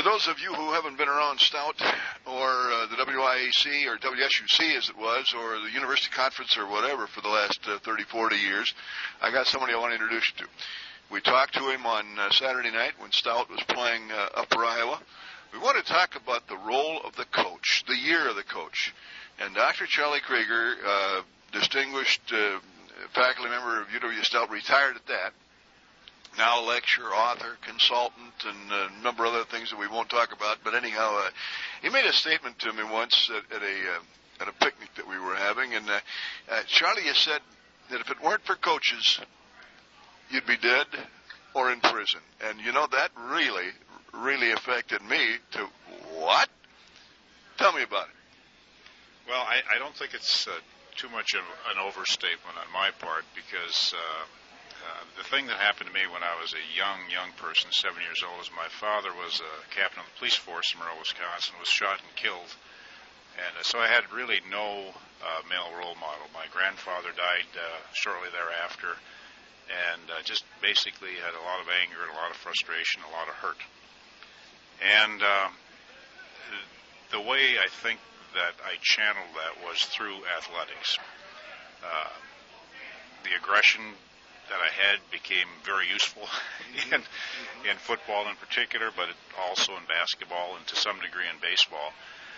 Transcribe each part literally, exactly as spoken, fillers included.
those of you who haven't been around Stout or uh, the W I A C or W S U C as it was, or the University Conference or whatever for the last uh, thirty, forty years, I got somebody I want to introduce you to. We talked to him on uh, Saturday night when Stout was playing uh, Upper Iowa. We want to talk about the role of the coach, the year of the coach. And Doctor Charlie Krieger, uh, distinguished uh, faculty member of U W Stout, retired at that. Now a lecturer, author, consultant, and a number of other things that we won't talk about. But anyhow, uh, he made a statement to me once at, at a uh, at a picnic that we were having, and uh, uh, Charlie has said that if it weren't for coaches, you'd be dead or in prison. And you know, that really, really affected me to what? Tell me about it. Well, I, I don't think it's uh, too much of an overstatement on my part, because uh, uh, the thing that happened to me when I was a young, young person, seven years old, is my father was a captain of the police force in Merrill, Wisconsin, was shot and killed. And uh, so I had really no uh, male role model. My grandfather died uh, shortly thereafter, and uh, just basically had a lot of anger, a lot of frustration, a lot of hurt. And uh, the way I think that I channeled that was through athletics. Uh, the aggression that I had became very useful in, in football in particular, but also in basketball and to some degree in baseball.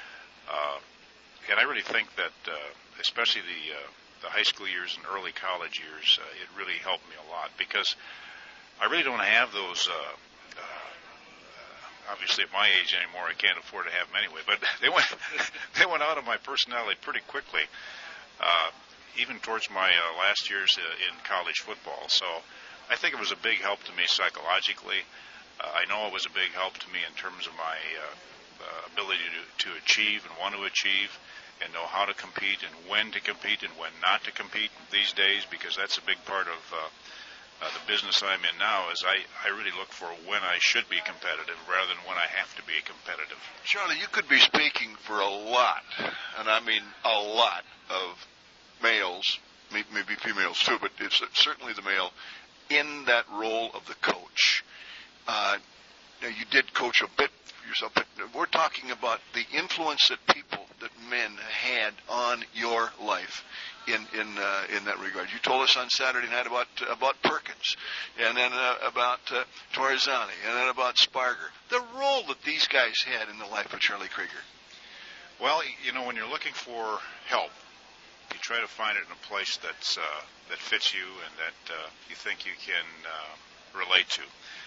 Uh, and I really think that, uh, especially the uh, the high school years and early college years, uh, it really helped me a lot, because I really don't have those. Uh, uh, obviously, at my age anymore, I can't afford to have them anyway. But they went they went out of my personality pretty quickly. Uh, even towards my uh, last years uh, in college football. So I think it was a big help to me psychologically. Uh, I know it was a big help to me in terms of my uh, uh, ability to, to achieve and want to achieve, and know how to compete and when to compete and when not to compete these days, because that's a big part of uh, uh, the business I'm in now. Is I, I really look for when I should be competitive rather than when I have to be competitive. Charlie, you could be speaking for a lot, and I mean a lot, of males, maybe females too, but it's certainly the male, in that role of the coach. Uh, now, you did coach a bit yourself, but we're talking about the influence that people, that men had on your life in in uh, in that regard. You told us on Saturday night about uh, about Perkins, and then uh, about uh, Torzani, and then about Sparger. The role that these guys had in the life of Charlie Krieger. Well, you know, when you're looking for help, you try to find it in a place that's uh, that fits you and that uh, you think you can uh, relate to.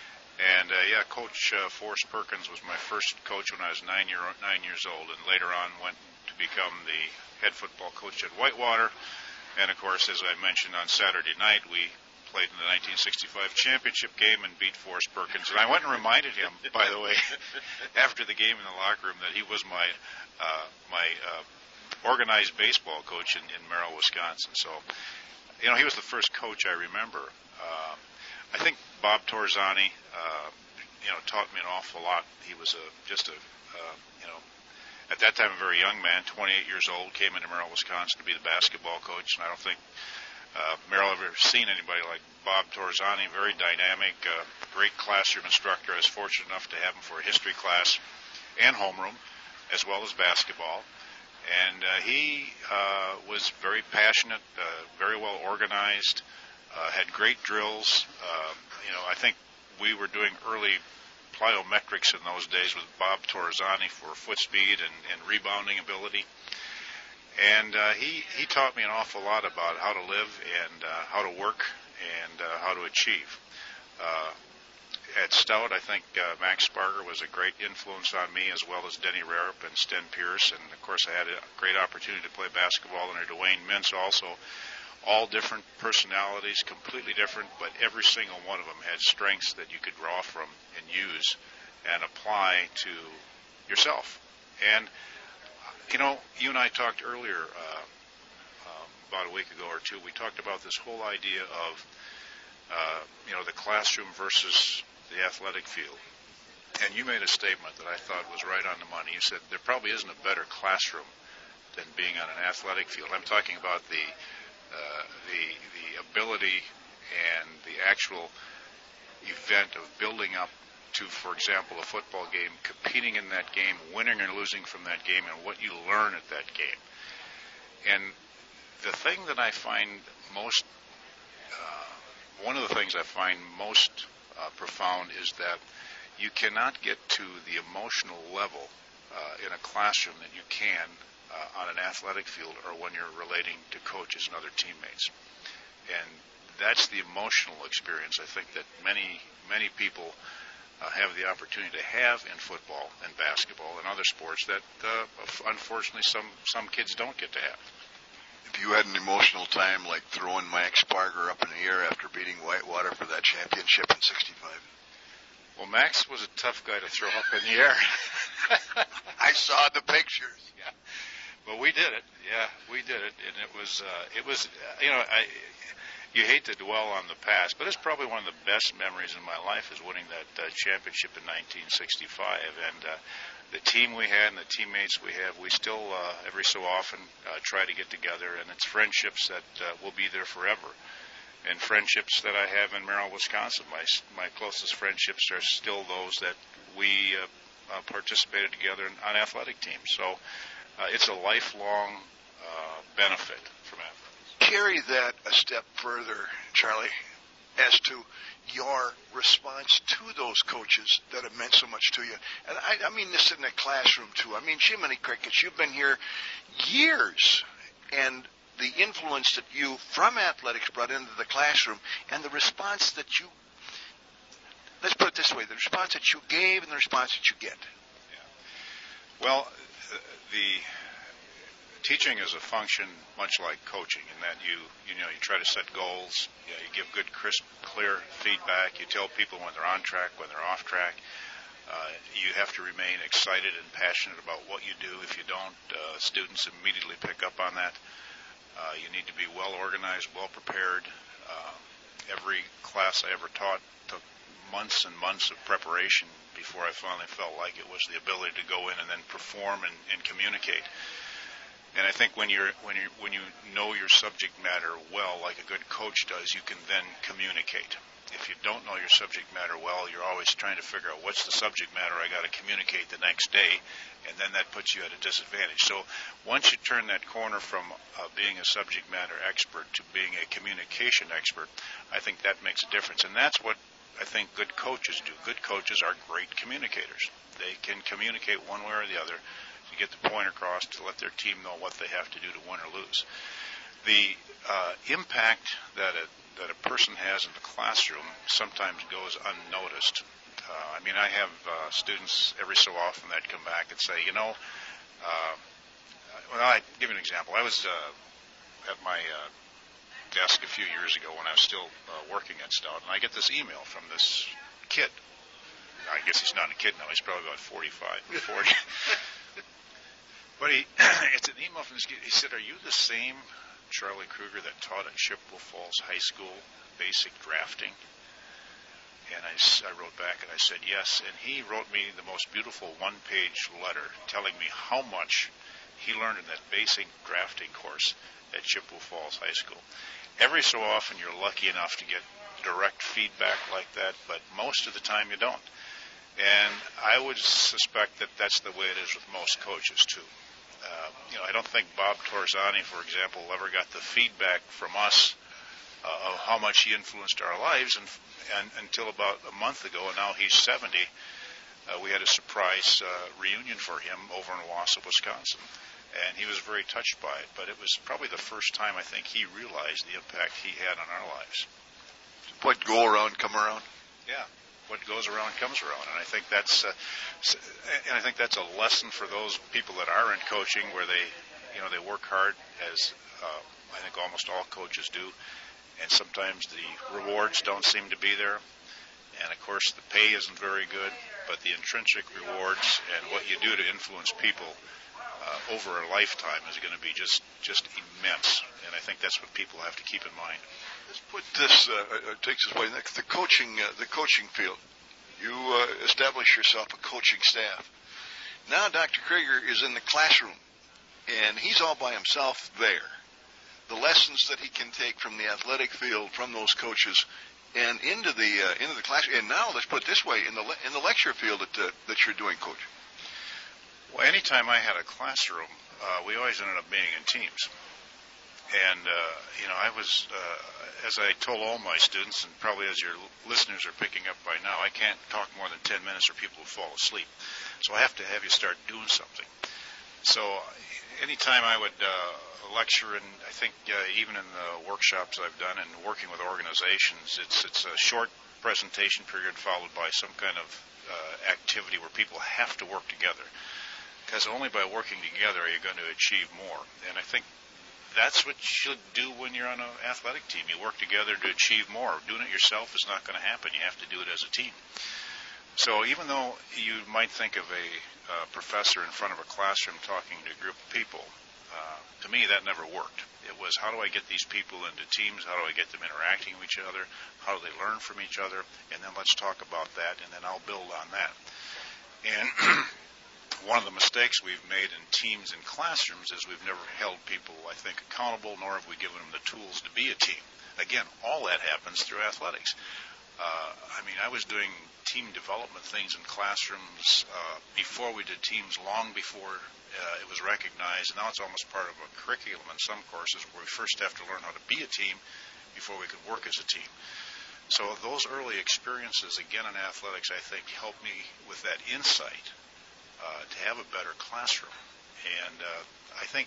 And uh, yeah, Coach uh, Forrest Perkins was my first coach when I was nine year nine years old, and later on went to become the head football coach at Whitewater. And of course, as I mentioned on Saturday night, we played in the nineteen sixty-five championship game and beat Forrest Perkins. And I went and reminded him, by the way, after the game in the locker room, that he was my uh, my uh, organized baseball coach in, in Merrill, Wisconsin. So, you know, he was the first coach I remember. Uh, I think Bob Torzani, uh, you know, taught me an awful lot. He was a just a, uh, you know, at that time a very young man, twenty-eight years old, came into Merrill, Wisconsin to be the basketball coach, and I don't think uh, Merrill ever seen anybody like Bob Torzani. Very dynamic, uh, great classroom instructor. I was fortunate enough to have him for a history class and homeroom, as well as basketball. And uh, he uh, was very passionate, uh, very well organized, uh, had great drills. Uh, you know, I think we were doing early plyometrics in those days with Bob Torzani for foot speed and, and rebounding ability. And uh, he, he taught me an awful lot about how to live and uh, how to work and uh, how to achieve. Uh, At Stout, I think uh, Max Sparger was a great influence on me, as well as Denny Rarup and Sten Pierce. And, of course, I had a great opportunity to play basketball under Dwayne Mintz also. All different personalities, completely different, but every single one of them had strengths that you could draw from and use and apply to yourself. And, you know, you and I talked earlier, uh, uh, about a week ago or two, we talked about this whole idea of, uh, you know, the classroom versus the athletic field. And you made a statement that I thought was right on the money. You said there probably isn't a better classroom than being on an athletic field. I'm talking about the uh, the the ability and the actual event of building up to, for example, a football game, competing in that game, winning or losing from that game, and what you learn at that game. And the thing that I find most, uh, one of the things I find most uh, profound is that you cannot get to the emotional level uh, in a classroom that you can uh, on an athletic field or when you're relating to coaches and other teammates. And that's the emotional experience I think that many, many people uh, have the opportunity to have in football and basketball and other sports that uh, unfortunately some, some kids don't get to have. If you had an emotional time like throwing Max Parker up in the air after beating Whitewater for that championship in sixty-five? Well, Max was a tough guy to throw up in the air. I saw the pictures. Yeah, but we did it. Yeah, we did it, and it was uh, it was uh, you know I. You hate to dwell on the past, but it's probably one of the best memories in my life is winning that uh, championship in nineteen sixty-five. And uh, the team we had and the teammates we have, we still uh, every so often uh, try to get together, and it's friendships that uh, will be there forever. And friendships that I have in Merrill, Wisconsin, my my closest friendships are still those that we uh, uh, participated together on athletic teams. So uh, it's a lifelong uh, benefit from athletics. Carry that a step further, Charlie, as to your response to those coaches that have meant so much to you. And I, I mean this in the classroom, too. I mean, Jiminy Crickets, you've been here years, and the influence that you, from athletics, brought into the classroom, and the response that you, let's put it this way, the response that you gave and the response that you get. Yeah. Well, the teaching is a function much like coaching in that you you know you try to set goals, you, know, you give good, crisp, clear feedback. You tell people when they're on track, when they're off track. Uh, you have to remain excited and passionate about what you do. If you don't, uh, students immediately pick up on that. Uh, you need to be well organized, well prepared. Uh, every class I ever taught took months and months of preparation before I finally felt like it was the ability to go in and then perform and, and communicate. And I think when you're when you when you know your subject matter well, like a good coach does, you can then communicate. If you don't know your subject matter well, you're always trying to figure out what's the subject matter I got to communicate the next day, and then that puts you at a disadvantage. So once you turn that corner from uh, being a subject matter expert to being a communication expert, I think that makes a difference. And that's what I think good coaches do. Good coaches are great communicators. They can communicate one way or the other to get the point across, to let their team know what they have to do to win or lose. The uh, impact that a, that a person has in the classroom sometimes goes unnoticed. Uh, I mean, I have uh, students every so often that come back and say, you know, uh, well, I'll give you an example. I was uh, at my uh, desk a few years ago when I was still uh, working at Stout, and I get this email from this kid. I guess he's not a kid now. He's probably about forty-five, forty. But he, it's an email from this kid. He said, are you the same Charlie Kruger that taught at Chippewa Falls High School basic drafting? And I, I wrote back and I said, yes. And he wrote me the most beautiful one-page letter telling me how much he learned in that basic drafting course at Chippewa Falls High School. Every so often you're lucky enough to get direct feedback like that, but most of the time you don't. And I would suspect that that's the way it is with most coaches, too. Uh, you know, I don't think Bob Torzani, for example, ever got the feedback from us uh, of how much he influenced our lives, and, and until about a month ago, and now he's seventy. Uh, we had a surprise uh, reunion for him over in Wausau, Wisconsin, and he was very touched by it. But it was probably the first time I think he realized the impact he had on our lives. What go around, come around? Yeah. What goes around comes around, and I think that's uh, and I think that's a lesson for those people that are in coaching, where they, you know, they work hard, as uh, I think almost all coaches do, and sometimes the rewards don't seem to be there, and of course the pay isn't very good, but the intrinsic rewards and what you do to influence people uh, over a lifetime is going to be just just immense, and I think that's what people have to keep in mind. Let's put this, uh, takes us way, the coaching, uh, the coaching field. You uh, establish yourself a coaching staff. Now Doctor Krieger is in the classroom, and he's all by himself there. The lessons that he can take from the athletic field, from those coaches, and into the uh, into the class. And now let's put it this way: in the le- in the lecture field that uh, that you're doing, Coach. Well, anytime I had a classroom, uh, we always ended up being in teams. And, uh, you know, I was, uh, as I told all my students, and probably as your listeners are picking up by now, I can't talk more than ten minutes or people will fall asleep. So I have to have you start doing something. So anytime I would uh, lecture, and I think uh, even in the workshops I've done and working with organizations, it's, it's a short presentation period followed by some kind of uh, activity where people have to work together. Because only by working together are you going to achieve more. And I think that's what you should do when you're on an athletic team. You work together to achieve more. Doing it yourself is not going to happen. You have to do it as a team. So even though you might think of a uh, professor in front of a classroom talking to a group of people, uh, to me that never worked. It was, how do I get these people into teams? How do I get them interacting with each other? How do they learn from each other? And then let's talk about that, and then I'll build on that. And one of the mistakes we've made in teams and classrooms is we've never held people, I think, accountable, nor have we given them the tools to be a team. Again, all that happens through athletics. Uh, I mean, I was doing team development things in classrooms uh, before we did teams, long before uh, it was recognized. And now it's almost part of a curriculum in some courses where we first have to learn how to be a team before we can work as a team. So those early experiences, again, in athletics, I think, helped me with that insight Uh, to have a better classroom. And uh, I think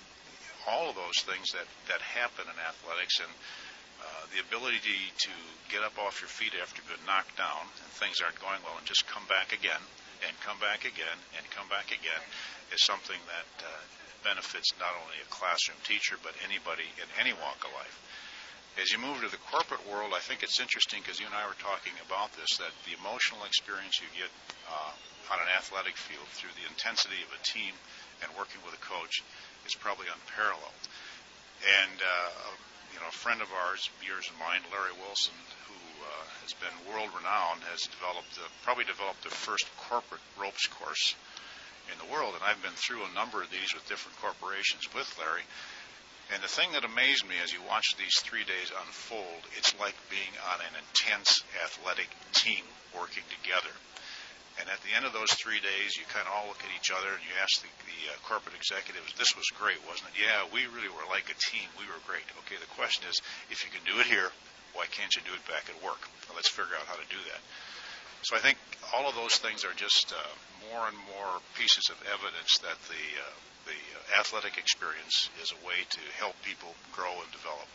all of those things that, that happen in athletics, and uh, the ability to get up off your feet after you've been knocked down and things aren't going well and just come back again and come back again and come back again is something that uh, benefits not only a classroom teacher but anybody in any walk of life. As you move to the corporate world, I think it's interesting because you and I were talking about this, that the emotional experience you get uh, on an athletic field through the intensity of a team and working with a coach is probably unparalleled. And, uh, you know, a friend of ours, yours and mine, Larry Wilson, who uh, has been world-renowned, has developed, uh, probably developed the first corporate ropes course in the world. And I've been through a number of these with different corporations with Larry. And the thing that amazed me as you watch these three days unfold, it's like being on an intense athletic team working together. And at the end of those three days, you kind of all look at each other and you ask the, the uh, corporate executives, this was great, wasn't it? Yeah, we really were like a team. We were great. Okay, the question is, if you can do it here, why can't you do it back at work? Well, let's figure out how to do that. So I think all of those things are just uh, more and more pieces of evidence that the uh, the athletic experience is a way to help people grow and develop.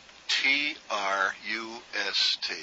T R U S T.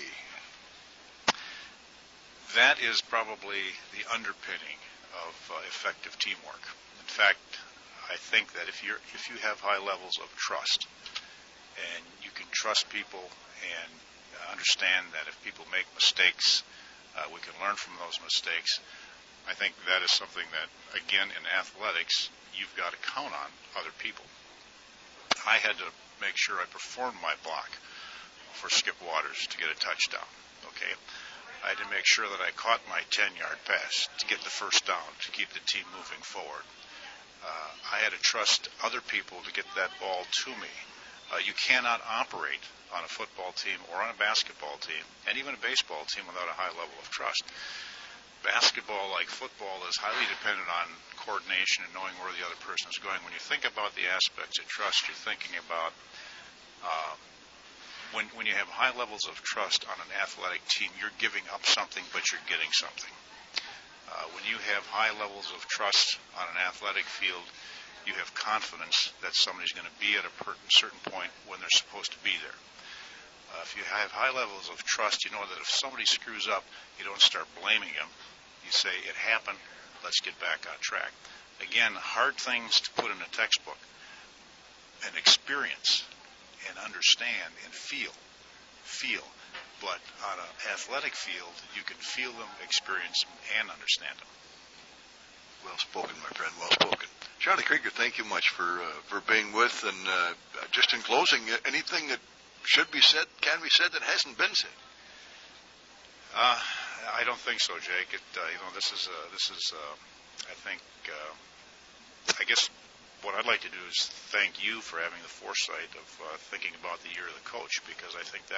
That is probably the underpinning of uh, effective teamwork. In fact, I think that if you're if you have high levels of trust and you can trust people and understand that if people make mistakes, uh, we can learn from those mistakes, I think that is something that, again, in athletics, you've got to count on other people. I had to make sure I performed my block for Skip Waters to get a touchdown. Okay, I had to make sure that I caught my ten-yard pass to get the first down to keep the team moving forward. Uh, I had to trust other people to get that ball to me. Uh, you cannot operate on a football team or on a basketball team, and even a baseball team, without a high level of trust. Basketball, like football, is highly dependent on coordination and knowing where the other person is going. When you think about the aspects of trust, you're thinking about uh, when when you have high levels of trust on an athletic team, you're giving up something, but you're getting something. Uh, when you have high levels of trust on an athletic field, you have confidence that somebody's going to be at a per- certain point when they're supposed to be there. Uh, if you have high levels of trust, you know that if somebody screws up, you don't start blaming them. You say, it happened, let's get back on track. Again, hard things to put in a textbook, and experience and understand and feel. Feel. But on an athletic field, you can feel them, experience them, and understand them. Well spoken, my friend, well spoken. Charlie Krieger, thank you much for uh, for being with. And uh, just in closing, anything that should be said, can be said, that hasn't been said? Uh, I don't think so, Jake. It, uh, you know, this is, uh, this is, uh, I think, uh, I guess what I'd like to do is thank you for having the foresight of uh, thinking about the year of the coach, because I think that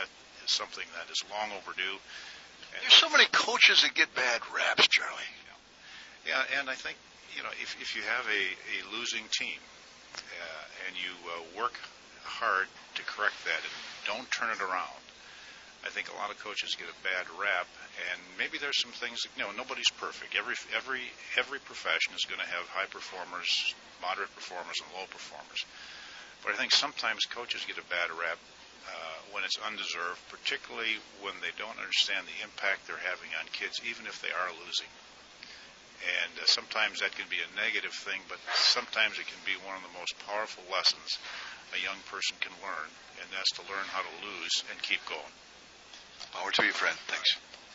is something that is long overdue. And There's so many coaches that get bad raps, Charlie. Yeah, and I think, you know, if, if you have a, a losing team uh, and you uh, work hard to correct that and don't turn it around, I think a lot of coaches get a bad rap, and maybe there's some things, you know, nobody's perfect. Every every every profession is going to have high performers, moderate performers, and low performers. But I think sometimes coaches get a bad rap uh, when it's undeserved, particularly when they don't understand the impact they're having on kids, even if they are losing. And uh, sometimes that can be a negative thing, but sometimes it can be one of the most powerful lessons a young person can learn, and that's to learn how to lose and keep going. Power to you, friend. Thanks.